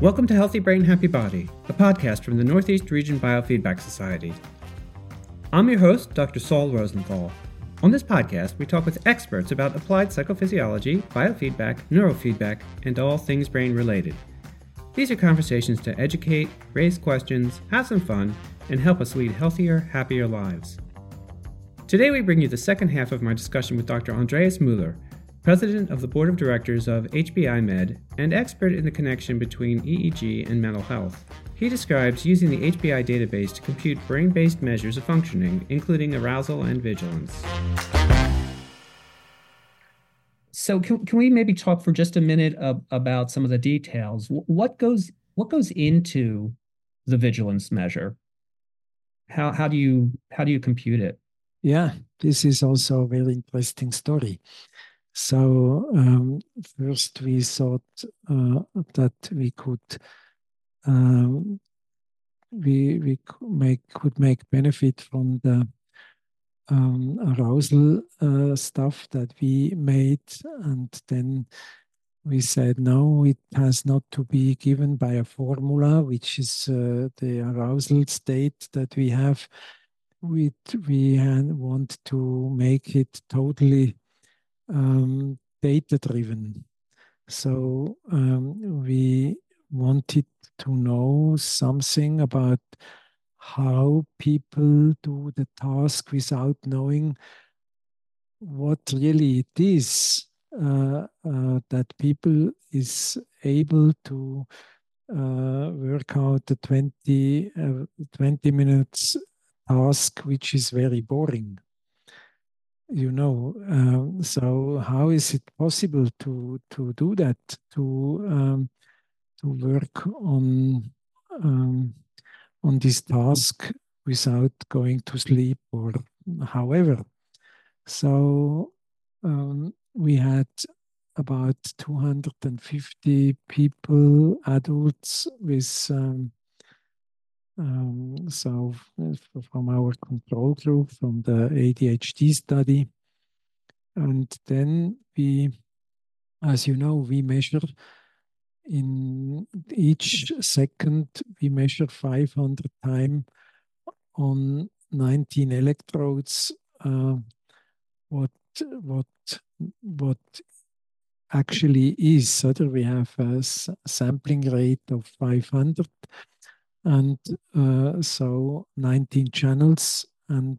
Welcome to Healthy Brain, Happy Body, a podcast from the Northeast Region Biofeedback Society. I'm your host, Dr. Saul Rosenthal. On this podcast, we talk with experts about applied psychophysiology, biofeedback, neurofeedback, and all things brain related. These are conversations to educate, raise questions, have some fun, and help us lead healthier, happier lives. Today we bring you the second half of my discussion with Dr. Andreas Müller, President of the Board of Directors of HBI Med and expert in the connection between EEG and mental health. He describes using the HBI database to compute brain-based measures of functioning, including arousal and vigilance. So can we maybe talk for just a minute about some of the details? What goes into the vigilance measure? How do you compute it? Yeah, this is also a very interesting story. So first we thought that we could could make benefit from the arousal stuff that we made, and then we said no, it has not to be given by a formula, which is the arousal state that we have. We want to make it totally data-driven. So we wanted to know something about how people do the task without knowing what really it is that people is able to work out the 20 minutes task, which is very boring. So how is it possible to do that, to work on this task without going to sleep or however? So we had about 250 people, adults, with so from our control group, from the ADHD study. And then we, as you know, we measure in each second, we measure 500 times on 19 electrodes what actually is. So that we have a sampling rate of 500. And so 19 channels, and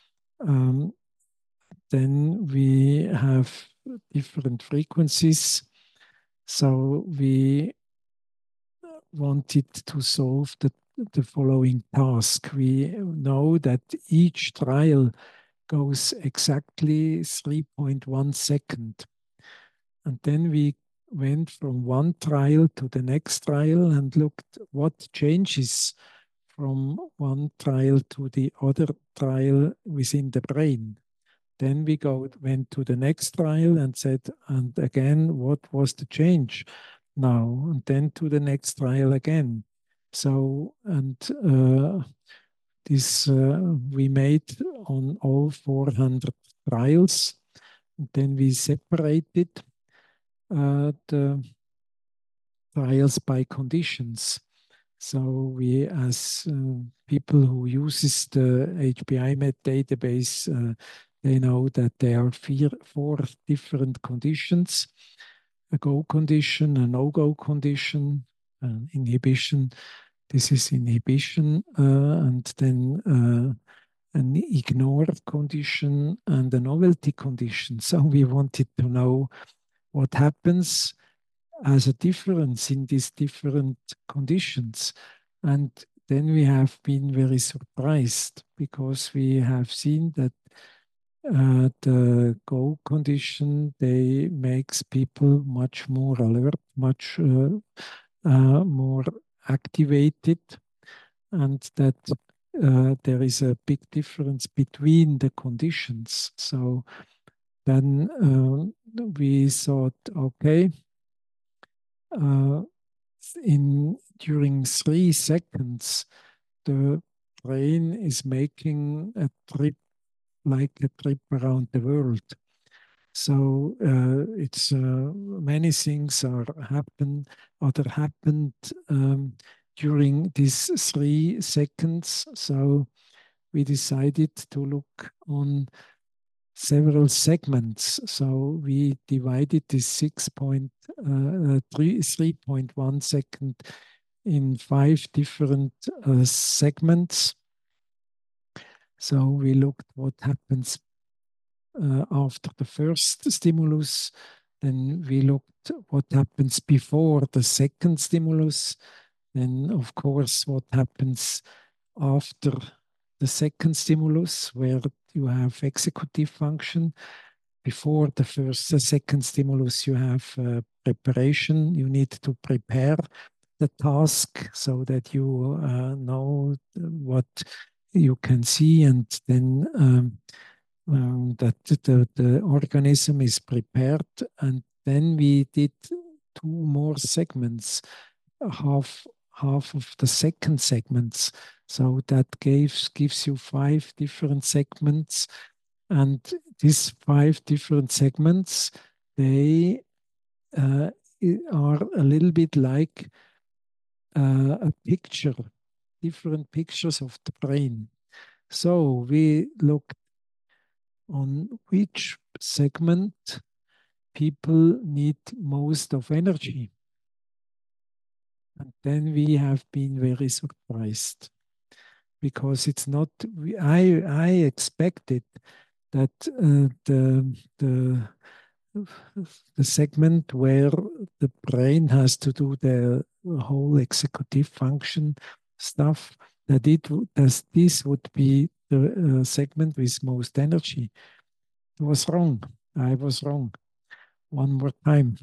then we have different frequencies. So we wanted to solve the following task. We know that each trial goes exactly 3.1 seconds. And then we went from one trial to the next trial and looked what changes from one trial to the other trial within the brain. Then we went to the next trial and said, and again, what was the change now? And then to the next trial again. So, and this we made on all 400 trials. And then we separated the trials by conditions. So we, as people who uses the HBI Med database, they know that there are four different conditions: a go condition, a no-go condition, an inhibition. This is inhibition, and then an ignore condition and a novelty condition. So we wanted to know what happens as a difference in these different conditions. And then we have been very surprised, because we have seen that the go condition, they makes people much more alert, much more activated, and that there is a big difference between the conditions. So then we thought, okay, during 3 seconds, the brain is making a trip, like a trip around the world. So it's many things are happen or that happened during these 3 seconds. So we decided to look on several segments. So we divided this 3.1 second in 5 different segments. So we looked what happens after the first stimulus. Then we looked what happens before the second stimulus. Then, of course, what happens after the second stimulus, where you have executive function. Before the second stimulus, you have preparation. You need to prepare the task so that you know what you can see, and then that the organism is prepared. And then we did 2 more segments, half of the second segments. So that gives you 5 different segments. And these 5 different segments, they are a little bit like a picture, different pictures of the brain. So we looked on which segment people need most of energy. And then we have been very surprised because it's not, I expected that the segment where the brain has to do the whole executive function stuff, that this would be the segment with most energy. It was wrong. I was wrong. One more time.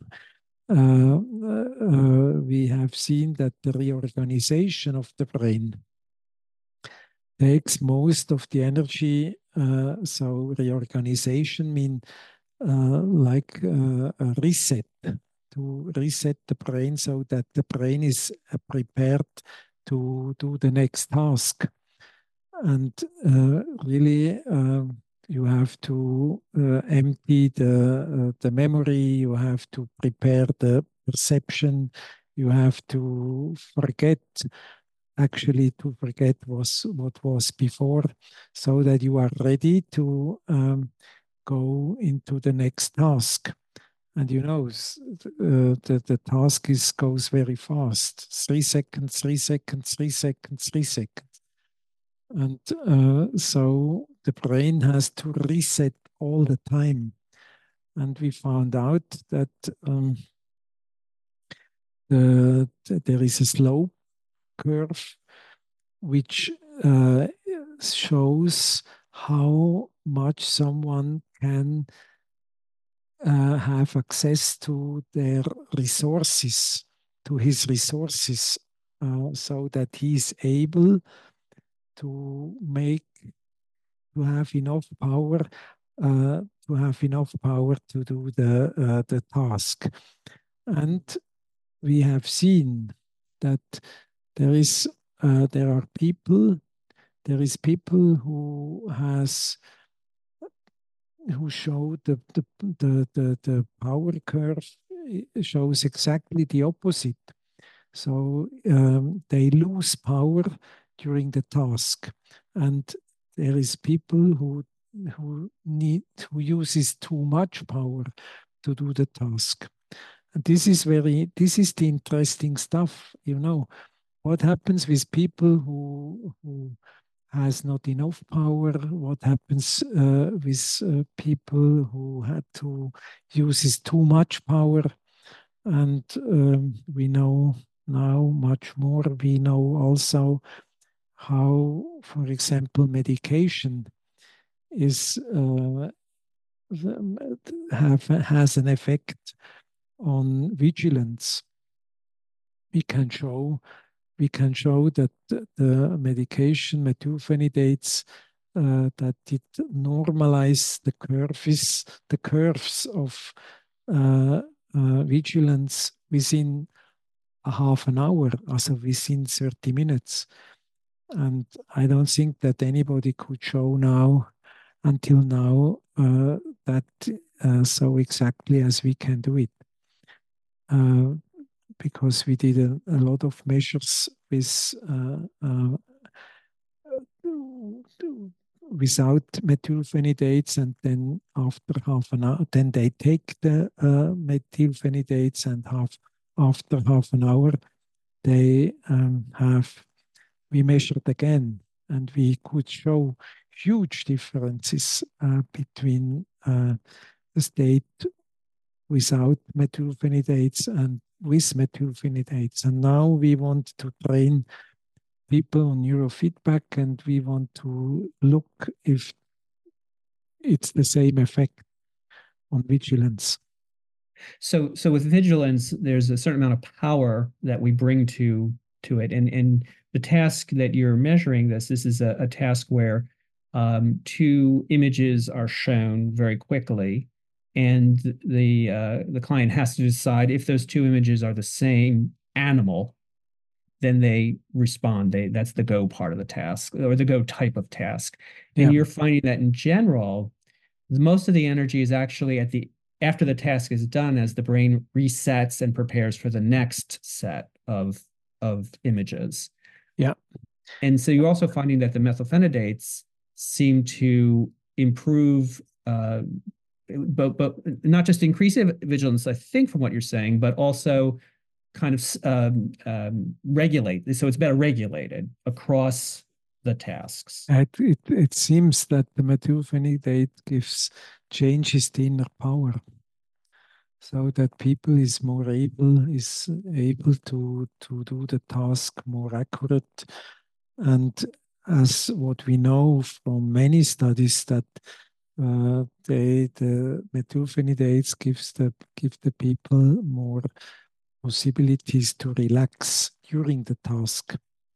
We have seen that the reorganization of the brain takes most of the energy. So reorganization means like a reset, to reset the brain so that the brain is prepared to do the next task. And really, you have to empty the memory, you have to prepare the perception, you have to forget, actually to forget what was before, so that you are ready to go into the next task. And you know, the task goes very fast. 3 seconds, 3 seconds, 3 seconds, 3 seconds. And so the brain has to reset all the time. And we found out that there is a slope curve which shows how much someone can have access to their resources, to his resources, so that he is able to have enough power to do the task. And we have seen that there are people who show the power curve shows exactly the opposite. So they lose power during the task, and there is people who uses too much power to do the task. And this is the interesting stuff. You know, what happens with people who has not enough power? What happens with people who had to uses too much power? And we know now much more. We know also how, for example, medication is has an effect on vigilance. We can show that the medication methylphenidates that it normalize the curves of vigilance within a half an hour, also within 30 minutes. And I don't think that anybody could show now, until now, that so exactly as we can do it. Because we did a lot of measures with without methylphenidates, and then after half an hour, then they take the methylphenidates, and after half an hour, they we measured again, and we could show huge differences between the state without methylphenidates and with methylphenidates. And now we want to train people on neurofeedback, and we want to look if it's the same effect on vigilance. So with vigilance, there's a certain amount of power that we bring to it, and the task that you're measuring this is a task where two images are shown very quickly, and the client has to decide if those two images are the same animal. Then they respond. That's the go part of the task, or the go type of task. And Yeah. you're finding that in general, most of the energy is actually after the task is done, as the brain resets and prepares for the next set of images. Yeah. And so you're also finding that the methylphenidates seem to improve, but not just increase vigilance, I think, from what you're saying, but also kind of regulate. So it's better regulated across the tasks. It seems that the methylphenidate changes the inner power, so that people is able to do the task more accurate. And as what we know from many studies, that the methylphenidates give the people more possibilities to relax during the task.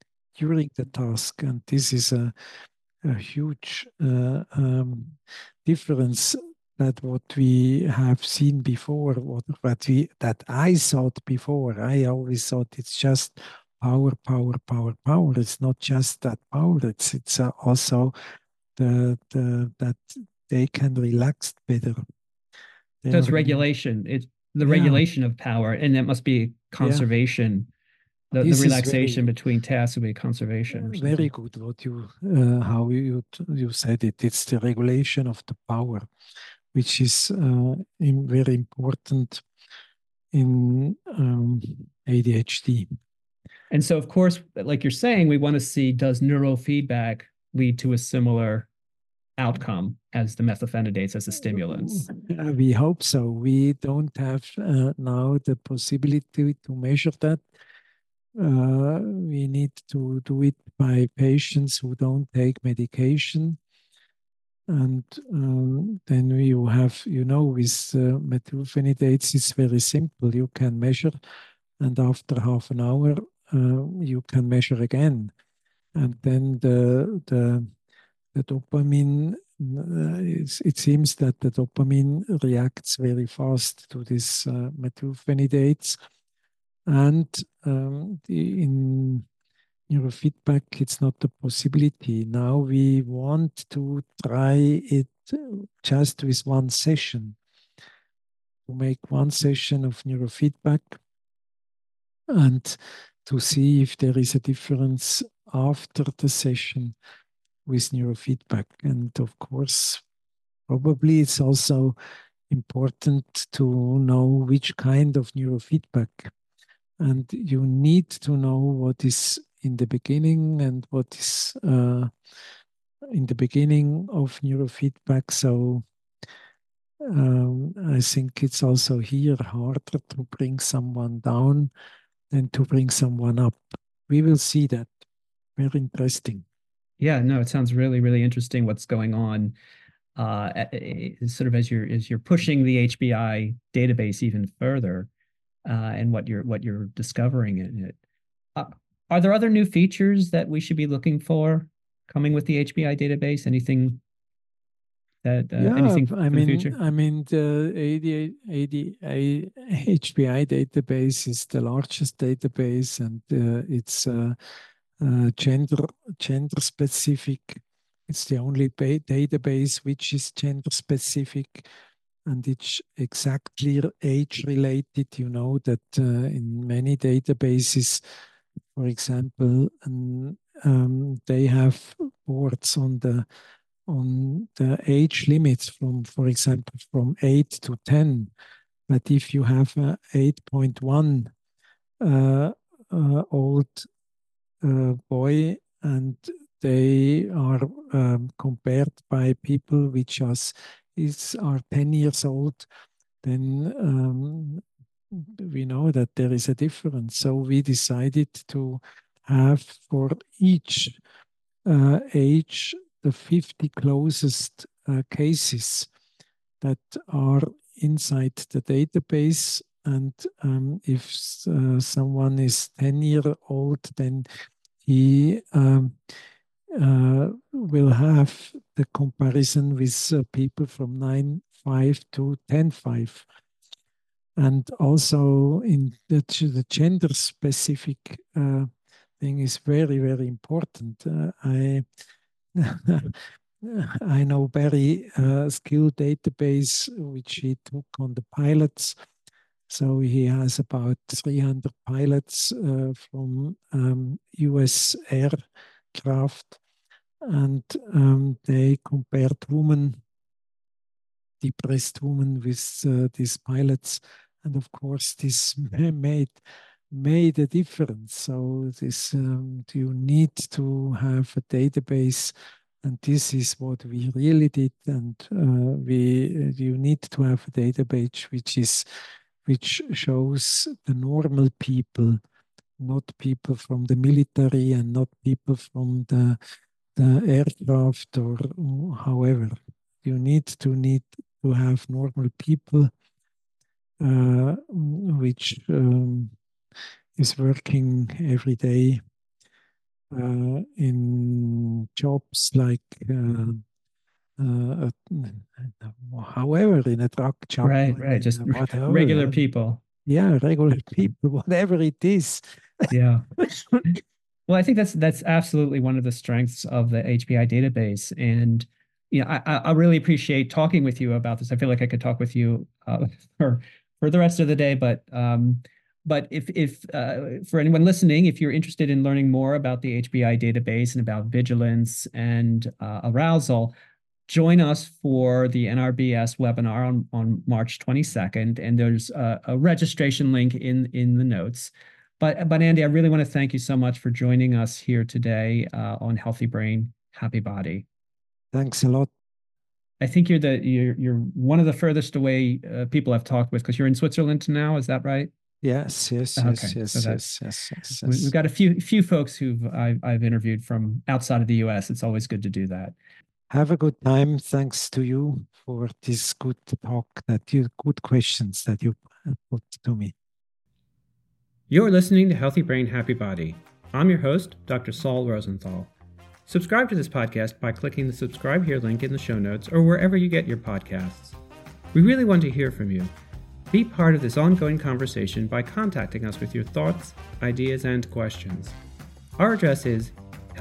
And this is a huge difference that what we have seen before, that I thought before. I always thought it's just power. It's not just that power. It's also that they can relax better. So it's regulation. It's the regulation of power, and that must be conservation. The relaxation between tasks would be conservation. Very good. What how you said it. It's the regulation of the power, which is very important in ADHD. And so, of course, like you're saying, we want to see, does neurofeedback lead to a similar outcome as the methylphenidates, as the stimulants? We hope so. We don't have now the possibility to measure that. We need to do it by patients who don't take medication. And then you have, with methylphenidates, it's very simple. You can measure, and after half an hour, you can measure again. And then the dopamine, it seems that the dopamine reacts very fast to these methylphenidates. And in neurofeedback, it's not a possibility. Now we want to try it just with one session, to make one session of neurofeedback and to see if there is a difference after the session with neurofeedback. And of course, probably it's also important to know which kind of neurofeedback. And you need to know what is in the beginning and what is in the beginning of neurofeedback. So I think it's also here harder to bring someone down than to bring someone up. We will see that. Very interesting. Yeah, no, it sounds really, really interesting what's going on. Sort of as you're pushing the HBI database even further, and what you're discovering in it. Are there other new features that we should be looking for coming with the HBI database? Anything that anything for the future? I mean, the HBI database is the largest database, and it's gender specific. It's the only database which is gender specific. and it's exactly age-related. You know that in many databases, for example, they have boards on the age limits from, for example, from 8 to 10. But if you have a 8.1 old boy and they are compared by people which are 10 years old, then we know that there is a difference. So we decided to have for each age the 50 closest cases that are inside the database. And if someone is 10 years old, then he will have the comparison with people from 9.5 to 10.5. And also in the gender-specific thing is very, very important. I know very skilled database which he took on the pilots. So he has about 300 pilots from US aircraft, and they compared depressed women with these pilots, and of course this made a difference. So this you need to have a database, and this is what we really did. And you need to have a database which shows the normal people, not people from the military and not people from the aircraft or however. You need to have normal people which is working every day in jobs like however, in a truck job, right, just whatever, regular people. Yeah, regular people, whatever it is. Yeah. Well, I think that's absolutely one of the strengths of the HBI database, and I really appreciate talking with you about this. I feel like I could talk with you for the rest of the day, but if for anyone listening, if you're interested in learning more about the HBI database and about vigilance and arousal, join us for the NRBS webinar on March 22nd, and there's a registration link in the notes. But Andy, I really want to thank you so much for joining us here today on Healthy Brain, Happy Body. Thanks a lot. I think you're one of the furthest away people I've talked with, because you're in Switzerland now. Is that right? Yes. Okay. Yes. We've got a few folks I've interviewed from outside of the US. It's always good to do that. Have a good time. Thanks to you for this good talk, good questions that you put to me. You're listening to Healthy Brain, Happy Body. I'm your host, Dr. Saul Rosenthal. Subscribe to this podcast by clicking the subscribe here link in the show notes or wherever you get your podcasts. We really want to hear from you. Be part of this ongoing conversation by contacting us with your thoughts, ideas, and questions. Our address is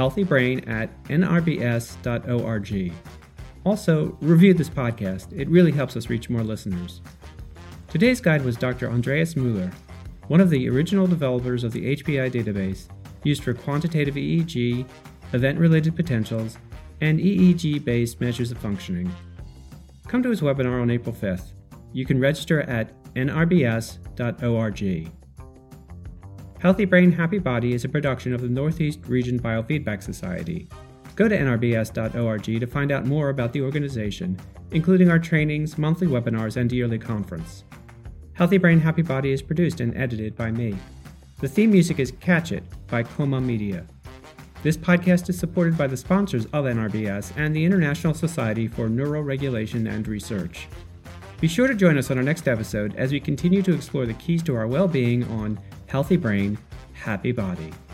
healthybrain@nrbs.org. Also, review this podcast. It really helps us reach more listeners. Today's guide was Dr. Andreas Müller, one of the original developers of the HBI database used for quantitative EEG, event-related potentials, and EEG-based measures of functioning. Come to his webinar on April 5th. You can register at nrbs.org. Healthy Brain, Happy Body is a production of the Northeast Region Biofeedback Society. Go to nrbs.org to find out more about the organization, including our trainings, monthly webinars, and yearly conference. Healthy Brain, Happy Body is produced and edited by me. The theme music is Catch It by Coma Media. This podcast is supported by the sponsors of NRBS and the International Society for Neuroregulation and Research. Be sure to join us on our next episode as we continue to explore the keys to our well-being on Healthy Brain, Happy Body.